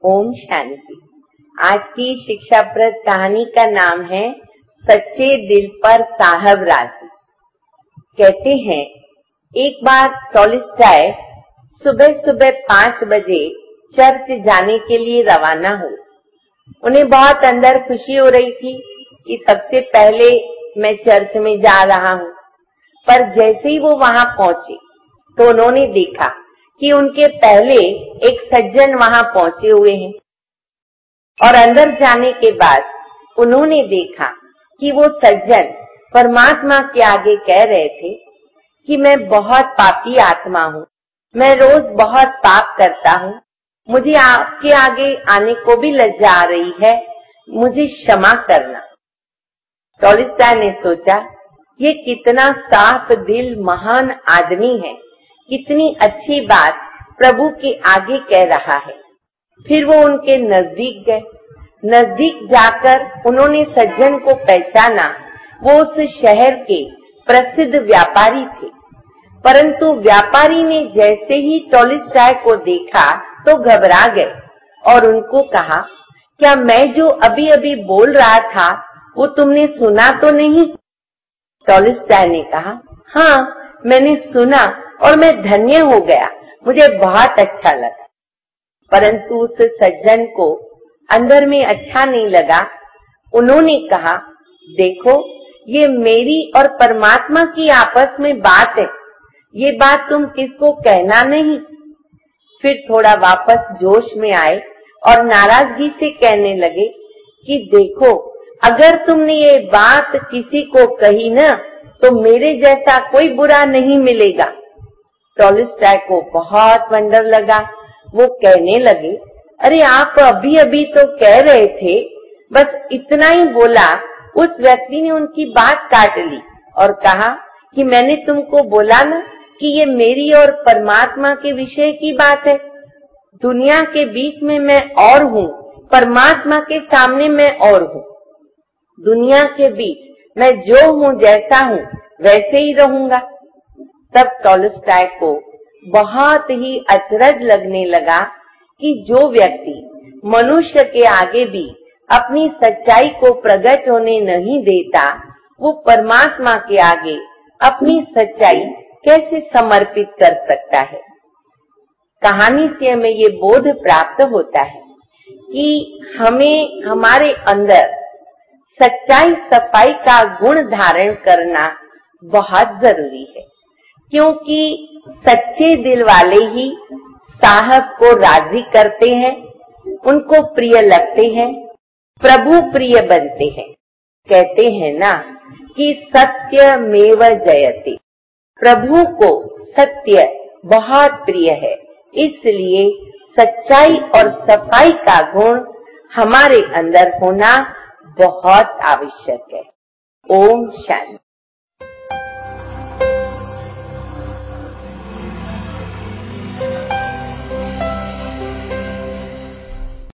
ओम शांति। आज की शिक्षाप्रद कहानी का नाम है सच्चे दिल पर साहब राजी। कहते हैं, एक बार टॉलस्टॉय सुबह सुबह 5 बजे चर्च जाने के लिए रवाना हुए। उन्हें बहुत अंदर खुशी हो रही थी कि सबसे पहले मैं चर्च में जा रहा हूँ। पर जैसे ही वो वहां पहुंचे तो उन्होंने देखा कि उनके पहले एक सज्जन वहां पहुंचे हुए हैं और अंदर जाने के बाद उन्होंने देखा कि वो सज्जन परमात्मा के आगे कह रहे थे कि मैं बहुत पापी आत्मा हूँ, मैं रोज बहुत पाप करता हूँ, मुझे आपके आगे आने को भी लज्जा आ रही है, मुझे क्षमा करना। टॉलस्टॉय ने सोचा, ये कितना साफ दिल महान आदमी है, कितनी अच्छी बात प्रभु के आगे कह रहा है। फिर वो उनके नजदीक गए। नजदीक जाकर उन्होंने सज्जन को पहचाना। वो उस शहर के प्रसिद्ध व्यापारी थे। परंतु व्यापारी ने जैसे ही टॉलस्टॉय को देखा तो घबरा गए और उनको कहा, क्या मैं जो अभी अभी बोल रहा था वो तुमने सुना तो नहीं? टॉलस्टॉय ने कहा, हाँ, मैंने सुना और मैं धन्य हो गया, मुझे बहुत अच्छा लगा। परंतु उस सज्जन को अंदर में अच्छा नहीं लगा। उन्होंने कहा, देखो, ये मेरी और परमात्मा की आपस में बात है, ये बात तुम किसको कहना नहीं। फिर थोड़ा वापस जोश में आए और नाराजगी से कहने लगे कि देखो, अगर तुमने ये बात किसी को कही ना तो मेरे जैसा कोई बुरा नहीं मिलेगा। टॉलस्टॉय को बहुत वंडर लगा। वो कहने लगे, अरे आप अभी अभी तो कह रहे थे। बस इतना ही बोला, उस व्यक्ति ने उनकी बात काट ली और कहा कि मैंने तुमको बोला ना कि ये मेरी और परमात्मा के विषय की बात है। दुनिया के बीच में मैं और हूँ, परमात्मा के सामने मैं और हूँ। दुनिया के बीच मैं जो हूँ, जैसा हूँ, वैसे ही रहूंगा। तब टॉलस्टॉय को बहुत ही अचरज लगने लगा कि जो व्यक्ति मनुष्य के आगे भी अपनी सच्चाई को प्रकट होने नहीं देता, वो परमात्मा के आगे अपनी सच्चाई कैसे समर्पित कर सकता है। कहानी से हमें ये बोध प्राप्त होता है कि हमें हमारे अंदर सच्चाई सफाई का गुण धारण करना बहुत जरूरी है, क्योंकि सच्चे दिल वाले ही साहब को राजी करते हैं, उनको प्रिय लगते हैं, प्रभु प्रिय बनते हैं। कहते हैं ना कि सत्यमेव जयते, प्रभु को सत्य बहुत प्रिय है, इसलिए सच्चाई और सफाई का गुण हमारे अंदर होना बहुत आवश्यक है। ओम शांति।